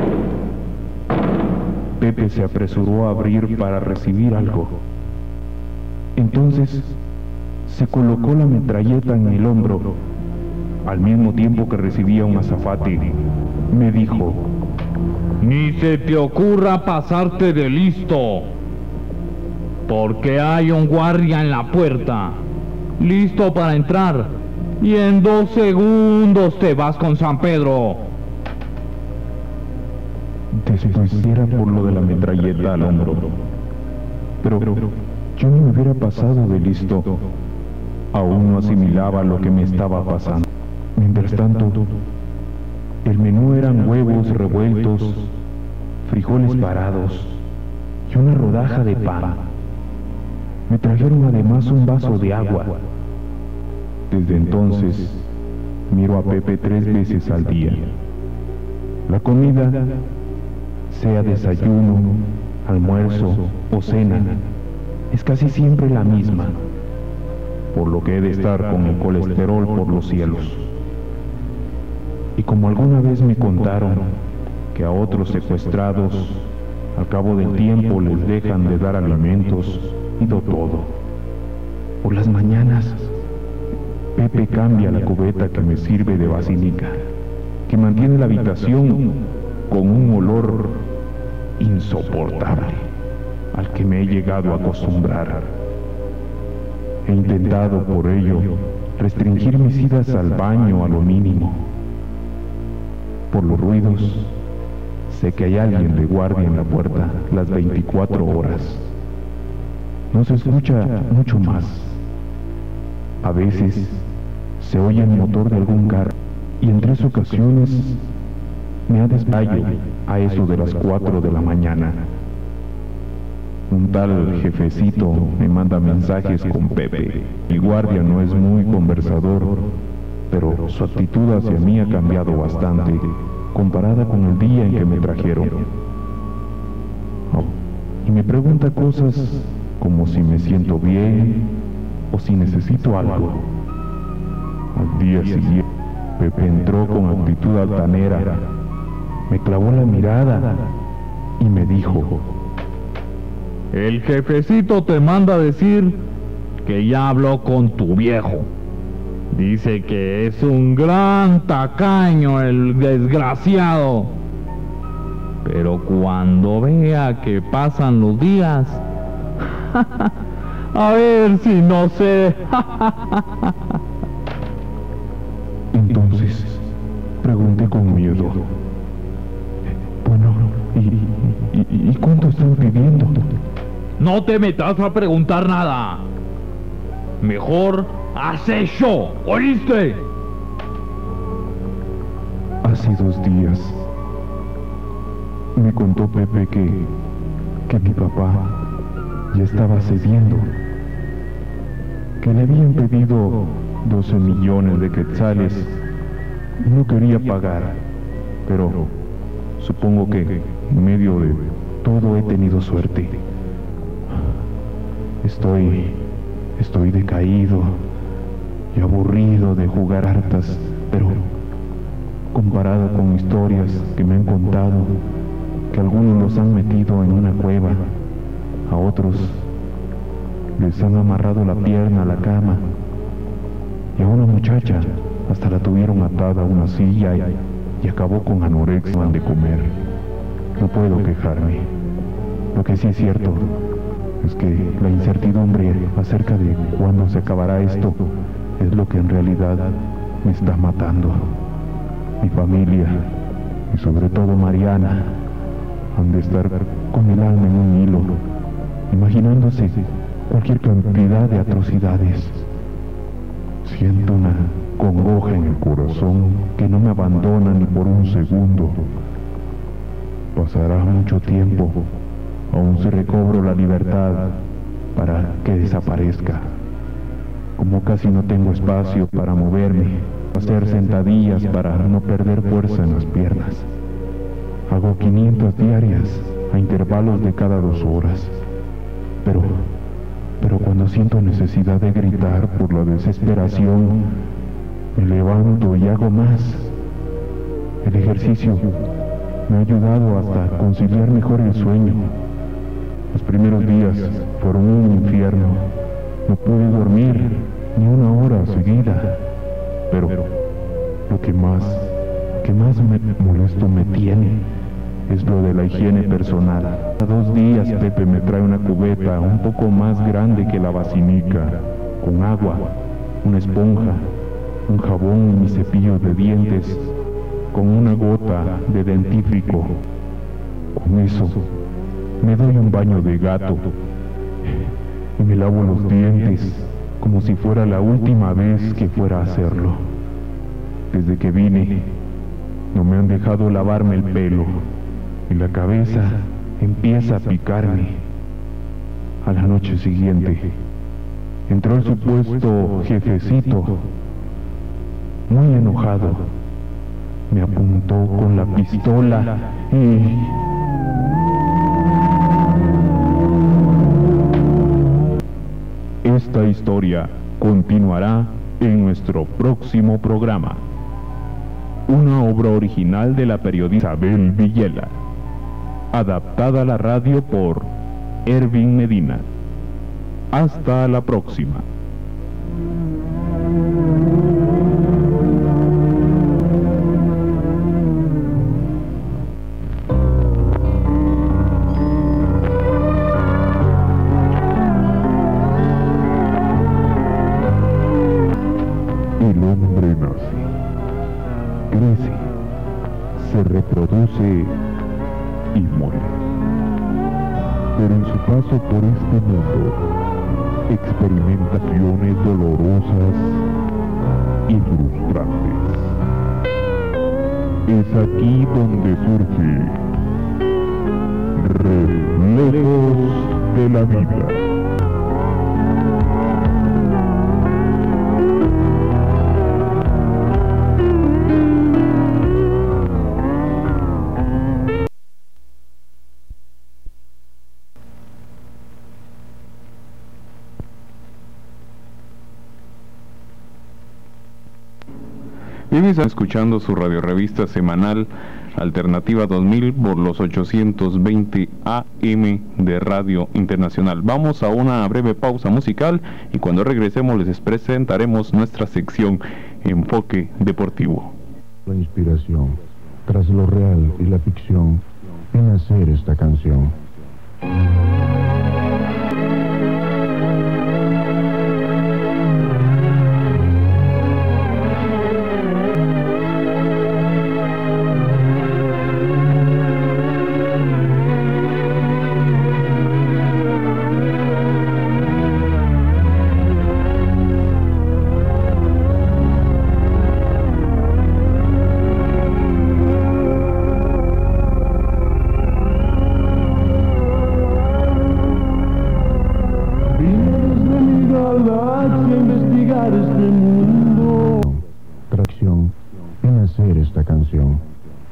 Pepe se apresuró a abrir para recibir algo. Entonces se colocó la metralleta en el hombro, al mismo tiempo que recibía un azafate. Me dijo: Ni se te ocurra pasarte de listo, porque hay un guardia en la puerta, listo para entrar, y en dos segundos te vas con San Pedro. Después era por lo de la metralleta al hombro, pero yo no me hubiera pasado de listo. Aún no asimilaba lo que me estaba pasando. Mientras tanto, el menú eran huevos revueltos, frijoles parados y una rodaja de pan. Me trajeron además un vaso de agua. Desde entonces, miro a Pepe tres veces al día. La comida, sea desayuno, almuerzo o cena, es casi siempre la misma, por lo que he de estar con el colesterol por los cielos. Y como alguna vez me contaron que a otros secuestrados al cabo del tiempo les dejan de dar alimentos y de todo, por las mañanas Pepe cambia la cubeta que me sirve de basílica, que mantiene la habitación con un olor insoportable al que me he llegado a acostumbrar. He intentado por ello restringir mis idas al baño a lo mínimo. Por los ruidos, sé que hay alguien de guardia en la puerta las veinticuatro horas. No se escucha mucho más. A veces se oye el motor de algún carro y en tres ocasiones me ha desmayado a eso de las cuatro de la mañana. Un tal jefecito me manda mensajes con Pepe. El guardia no es muy conversador, pero su actitud hacia mí ha cambiado bastante comparada con el día en que me trajeron. Oh, y me pregunta cosas como si me siento bien o si necesito algo. Al día siguiente, Pepe entró con actitud altanera, me clavó la mirada y me dijo: El jefecito te manda a decir que ya habló con tu viejo. Dice que es un gran tacaño el desgraciado. Pero cuando vea que pasan los días, a ver si no sé. Entonces pregunté con miedo: Bueno, ¿y, y, y cuánto están pidiendo? No te metas a preguntar nada. Mejor hace yo, ¿oíste? Hace dos días me contó Pepe que, que mi papá ya estaba cediendo, que le habían pedido doce millones de quetzales y no quería pagar, pero supongo que en medio de todo he tenido suerte. Estoy, estoy decaído y aburrido de jugar hartas, pero comparado con historias que me han contado, que algunos los han metido en una cueva, a otros les han amarrado la pierna a la cama, y a una muchacha hasta la tuvieron atada a una silla y, y acabó con anorexia de comer. No puedo quejarme. Lo que sí es cierto es que la incertidumbre acerca de cuándo se acabará esto es lo que en realidad me está matando. Mi familia, y sobre todo Mariana, han de estar con el alma en un hilo, imaginándose cualquier cantidad de atrocidades. Siento una congoja en el corazón que no me abandona ni por un segundo. Pasará mucho tiempo, aún si recobro la libertad, para que desaparezca. como casi no tengo espacio para moverme, hacer sentadillas para no perder fuerza en las piernas. Hago quinientas diarias a intervalos de cada dos horas. Pero, pero cuando siento necesidad de gritar por la desesperación, me levanto y hago más. El ejercicio me ha ayudado hasta conciliar mejor el sueño. Los primeros días fueron un infierno. No pude dormir ni una hora seguida. Pero lo que más, que más me molesto me tiene es lo de la higiene personal. Cada dos días Pepe me trae una cubeta un poco más grande que la vacinica, con agua, una esponja, un jabón y mi cepillo de dientes, con una gota de dentífrico. Con eso me doy un baño de gato y me lavo los dientes como si fuera la última vez que fuera a hacerlo. Desde que vine, no me han dejado lavarme el pelo y la cabeza empieza a picarme. A la noche siguiente, entró el supuesto jefecito, muy enojado. Me apuntó con la pistola y... Esta historia continuará en nuestro próximo programa. Una obra original de la periodista Isabel Villela, adaptada a la radio por Ervin Medina. Hasta la próxima. El hombre nace, crece, se reproduce y muere. Pero en su paso por este mundo, experimenta acciones dolorosas y frustrantes. Es aquí donde surge Reflejos de la Vida. Bien, están escuchando su radiorevista semanal Alternativa dos mil por los ochocientos veinte A M de Radio Internacional. Vamos a una breve pausa musical y cuando regresemos les presentaremos nuestra sección Enfoque Deportivo. La inspiración, tras lo real y la ficción, en hacer esta canción. Esta canción.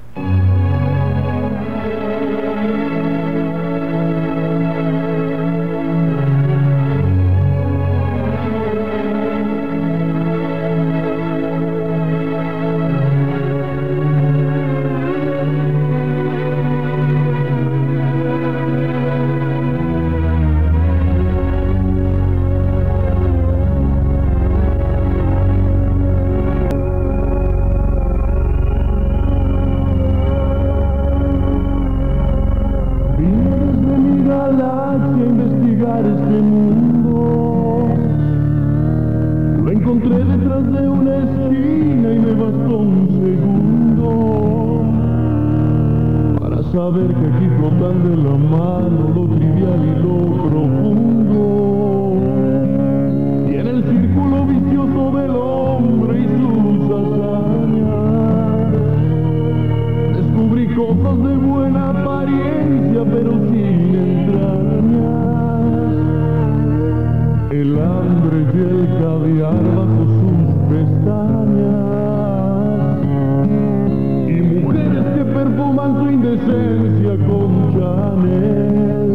Saber que aquí flotan de la mano lo trivial y lo profundo, y en el círculo vicioso del hombre y sus hazañas, descubrí cosas de buena apariencia pero sin entrañas. el hambre y el caviar bajo sus pestañas, y mujeres que perfuman su indecencia con Chanel,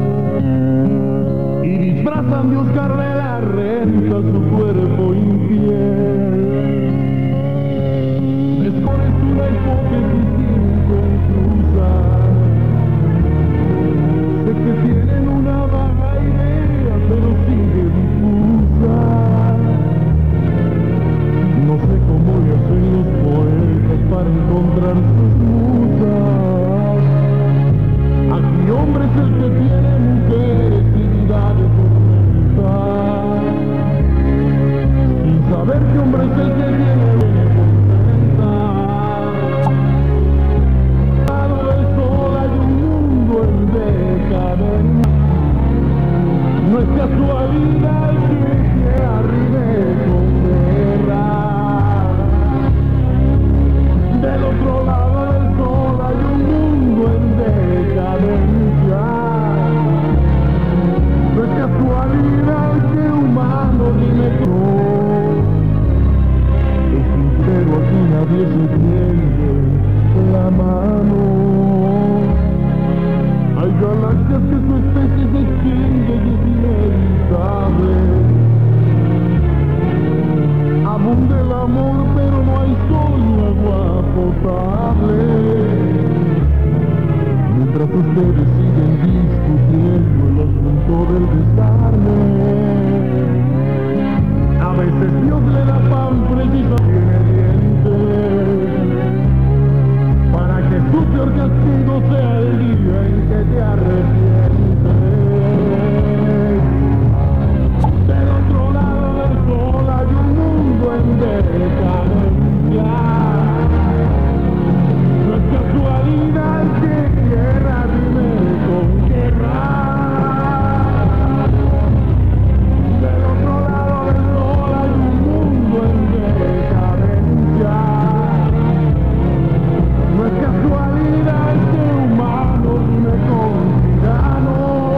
y disfrazan de Oscar de la Renta su cuerpo infiel. Mejor es una hipótesis inconclusa. Sé que tienen una vaga idea, pero sigue difusa. No sé cómo le hacen los poetas para encontrar sus musas. Aquí hombre es el que tiene mujeres y vida de tormentar, sin saber que hombre es el que tiene de contentar. Al lado del sol hay un mundo en decadencia. No es casualidad que se arribe con guerra. Del otro lado del sol hay un mundo en decadencia. No es casualidad que humano dime no. Es sincero, aquí nadie se tiende la mano. Hay galaxias que su especie se extingue y es inevitable. Abunda el amor, pero no hay sol ni agua potable. Mientras ustedes siguen discutiendo el asunto del desarme, a veces Dios le da pan preciso tiene dientes, para que su peor castigo sea el día en que te arrepientes. Del otro lado del sol hay un mundo en decadencia. No es casualidad que guerra vive con guerra. Del otro lado del sol hay un mundo en decadencia. No es casualidad que humanos me consideran.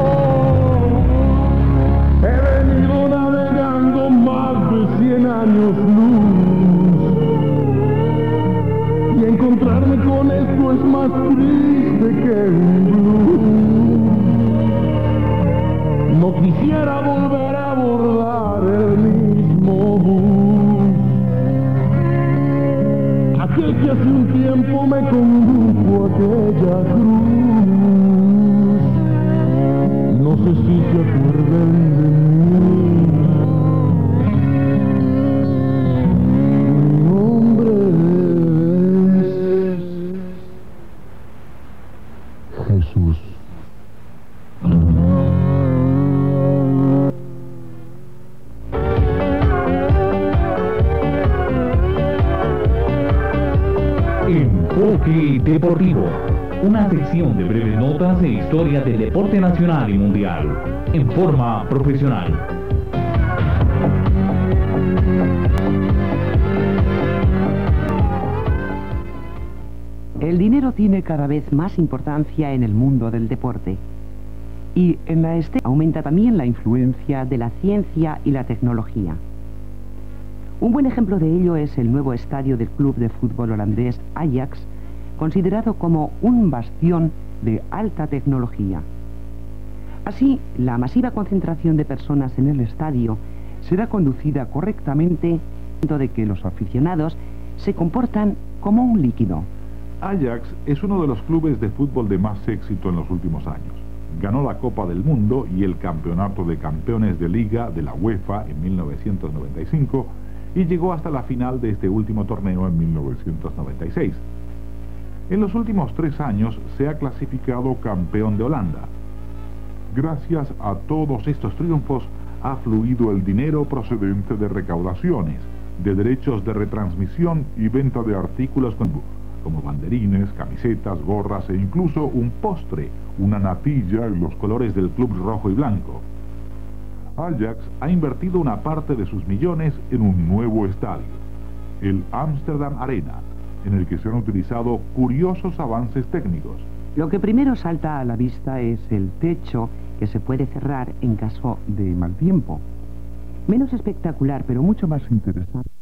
He venido navegando más de cien años luz, y encontrarme con esto es más triste que un blues. No quisiera volver a abordar el mismo bus, aquel que hace un tiempo me condujo a aquella cruz. No sé si se acuerdan de mí. Mi nombre es Jesús. Enfoque Deportivo, una sección de breves notas de historia del deporte nacional y mundial, en forma profesional. El dinero tiene cada vez más importancia en el mundo del deporte. Y en la este aumenta también la influencia de la ciencia y la tecnología. Un buen ejemplo de ello es el nuevo estadio del club de fútbol holandés Ajax, considerado como un bastión de alta tecnología. Así, la masiva concentración de personas en el estadio será conducida correctamente, de que los aficionados se comportan como un líquido. Ajax es uno de los clubes de fútbol de más éxito en los últimos años. Ganó la Copa del Mundo y el Campeonato de Campeones de Liga de la UEFA en mil novecientos noventa y cinco y llegó hasta la final de este último torneo en mil novecientos noventa y seis. En los últimos tres años se ha clasificado campeón de Holanda. Gracias a todos estos triunfos ha fluido el dinero procedente de recaudaciones, de derechos de retransmisión y venta de artículos como banderines, camisetas, gorras e incluso un postre, una natilla en los colores del club rojo y blanco. Ajax ha invertido una parte de sus millones en un nuevo estadio, el Amsterdam Arena, en el que se han utilizado curiosos avances técnicos. Lo que primero salta a la vista es el techo que se puede cerrar en caso de mal tiempo. Menos espectacular, pero mucho más interesante.